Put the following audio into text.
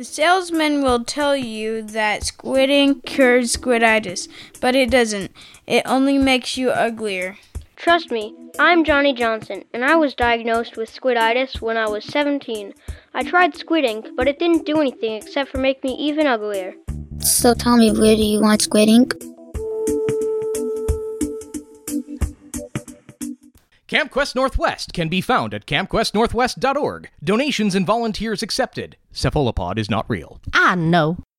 The salesman will tell you that squid ink cures squiditis, but it doesn't. It only makes you uglier. Trust me, I'm Johnny Johnson, and I was diagnosed with squiditis when I was 17. I tried squid ink, but it didn't do anything except for make me even uglier. So tell me, where do you want squid ink? Camp Quest Northwest can be found at campquestnorthwest.org. Donations and volunteers accepted. Cephalopod is not real. I know.